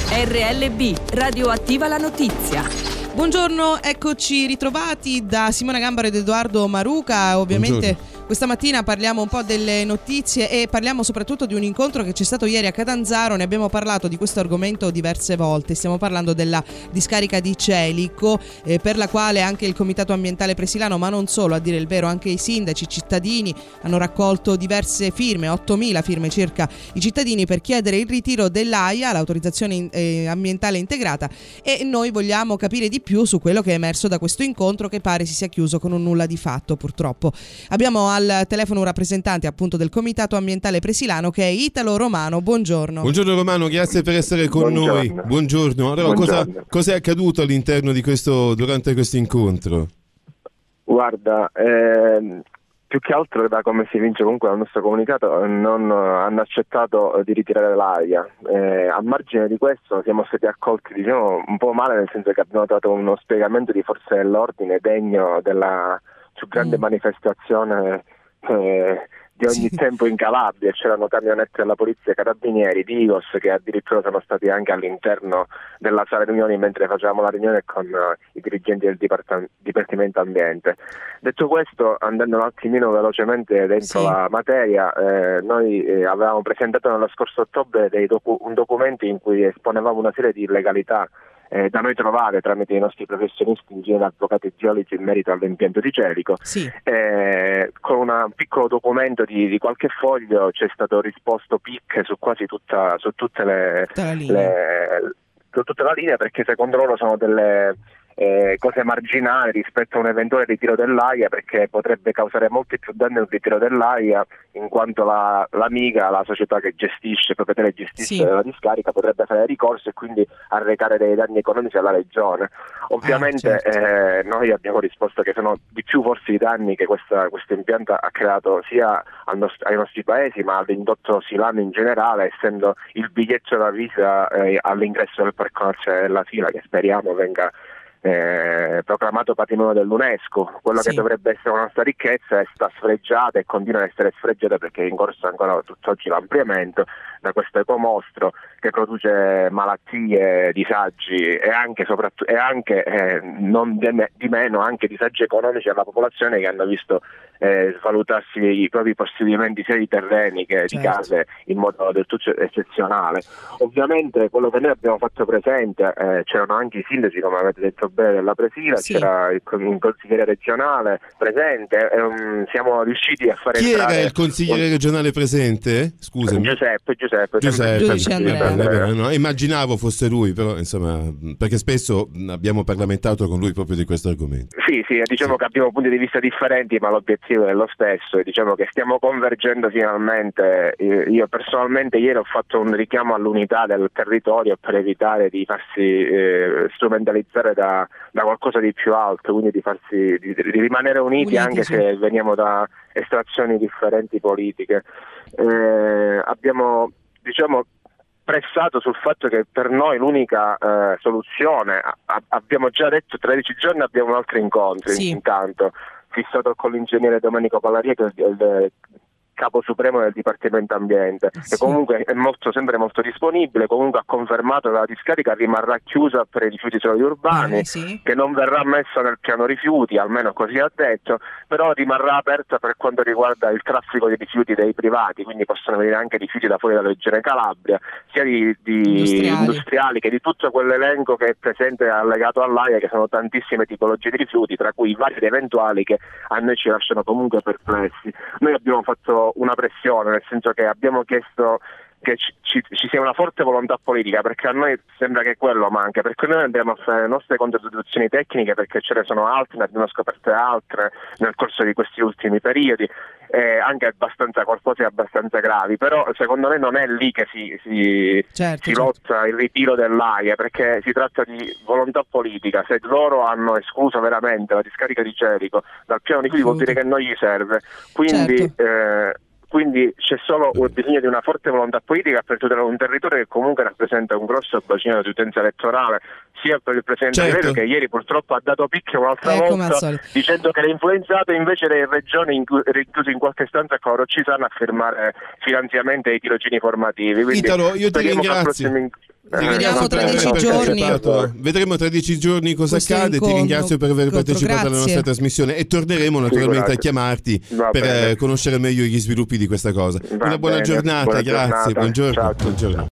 RLB, radioattiva la notizia. Buongiorno, eccoci ritrovati da Simona Gambaro ed Edoardo Maruca. Ovviamente questa mattina parliamo un po' delle notizie e parliamo soprattutto di un incontro che c'è stato ieri a Catanzaro. Ne abbiamo parlato di questo argomento diverse volte. Stiamo parlando della discarica di Celico, per la quale anche il Comitato Ambientale Presilano, ma non solo, a dire il vero anche i sindaci, i cittadini hanno raccolto diverse firme, 8.000 firme circa, i cittadini, per chiedere il ritiro dell'AIA, l'autorizzazione ambientale integrata, e noi vogliamo capire di più su quello che è emerso da questo incontro, che pare si sia chiuso con un nulla di fatto, purtroppo. Abbiamo al telefono un rappresentante appunto del Comitato Ambientale Presilano, che è Italo Romano. Buongiorno. Buongiorno Romano, grazie per essere con noi. Buongiorno. Allora, Buongiorno. cosa è accaduto all'interno di durante questo incontro? Guarda, più che altro, da come si evince comunque dal nostro comunicato, non hanno accettato di ritirare l'AIA. A margine di questo siamo stati accolti, diciamo, un po' male, nel senso che abbiamo dato uno spiegamento di forze dell'ordine degno della più grande manifestazione di ogni tempo in Calabria. C'erano camionette della polizia, carabinieri, di Igos, che addirittura sono stati anche all'interno della sala riunioni mentre facevamo la riunione con i dirigenti del Dipartimento Ambiente. Detto questo, andando un attimino velocemente dentro la materia, noi avevamo presentato nello scorso ottobre un documento in cui esponevamo una serie di illegalità da noi trovare tramite i nostri professionisti, in genere avvocati e geologi, in merito all'impianto di Celico. Con un piccolo documento di qualche foglio ci è stato risposto picche su quasi tutta la linea, perché secondo loro sono delle cose marginali rispetto a un eventuale ritiro dell'AIA, perché potrebbe causare molti più danni un ritiro dell'AIA, in quanto l'Amiga, la società che gestisce, proprietaria e gestisce la discarica, potrebbe fare ricorso e quindi arrecare dei danni economici alla regione. Ovviamente noi abbiamo risposto che sono di più forse i danni che questo impianto ha creato sia ai nostri paesi, ma all'indotto silano in generale, essendo il biglietto da visita all'ingresso del Parco Nazionale della Sila, che speriamo venga proclamato patrimonio dell'UNESCO. Quello che dovrebbe essere una nostra ricchezza sta sfregiata e continua ad essere sfregiata, perché è in corso ancora tutt'oggi l'ampliamento da questo ecomostro che produce malattie, disagi e anche non di meno anche disagi economici alla popolazione, che hanno visto svalutarsi i propri possedimenti sia di terreni che di case in modo del tutto eccezionale. Ovviamente quello che noi abbiamo fatto presente, c'erano anche i sindaci, come avete detto bene, della Presila, c'era il consigliere regionale presente, siamo riusciti a fare Chi entrare... era il consigliere regionale presente? Scusami. Giuseppe. No, immaginavo fosse lui, però insomma, perché spesso abbiamo parlamentato con lui proprio di questo argomento. Sì, diciamo che abbiamo punti di vista differenti, ma l'obiettivo è lo stesso, e diciamo che stiamo convergendo finalmente. Io personalmente ieri ho fatto un richiamo all'unità del territorio per evitare di farsi strumentalizzare da qualcosa di più alto, quindi di rimanere uniti anche se veniamo da estrazioni differenti politiche. Abbiamo, diciamo, pressato sul fatto che per noi l'unica soluzione, abbiamo già detto 13 giorni, abbiamo un altro incontro intanto fissato con l'ingegnere Domenico Pallaria, che è il capo supremo del Dipartimento Ambiente, che comunque è sempre molto disponibile. Comunque ha confermato che la discarica rimarrà chiusa per i rifiuti solidi urbani, che non verrà messa nel piano rifiuti, almeno così ha detto, però rimarrà aperta per quanto riguarda il traffico di rifiuti dei privati, quindi possono venire anche rifiuti da fuori dalla regione Calabria, sia di industriali che di tutto quell'elenco che è presente allegato all'AIA, che sono tantissime tipologie di rifiuti, tra cui vari ed eventuali, che a noi ci lasciano comunque perplessi. Noi abbiamo fatto una pressione, nel senso che abbiamo chiesto che ci sia una forte volontà politica, perché a noi sembra che quello manca, perché noi andiamo a fare le nostre controdeduzioni tecniche, perché ce ne sono altre, ne abbiamo scoperte altre nel corso di questi ultimi periodi, anche abbastanza corpose e abbastanza gravi, però secondo me non è lì che si lotta il ritiro dell'AIA, perché si tratta di volontà politica. Se loro hanno escluso veramente la discarica di Celico dal piano di cui vuol dire che non gli serve, quindi c'è solo bisogno di una forte volontà politica per tutelare un territorio che comunque rappresenta un grosso bacino di utenza elettorale, sia per il Presidente Veneto, che ieri purtroppo ha dato picchio un'altra volta, dicendo che era influenzato, invece le regioni rinchiuse in qualche stanza con loro ci sanno a firmare finanziamenti ai tirocini formativi. Quindi Italo, io ti ringrazio. Vediamo tra 10 giorni. Vedremo tra 10 giorni cosa accade. Ti ringrazio per aver partecipato alla nostra trasmissione e torneremo naturalmente a chiamarti per conoscere meglio gli sviluppi di questa cosa. Una buona giornata, grazie, buongiorno.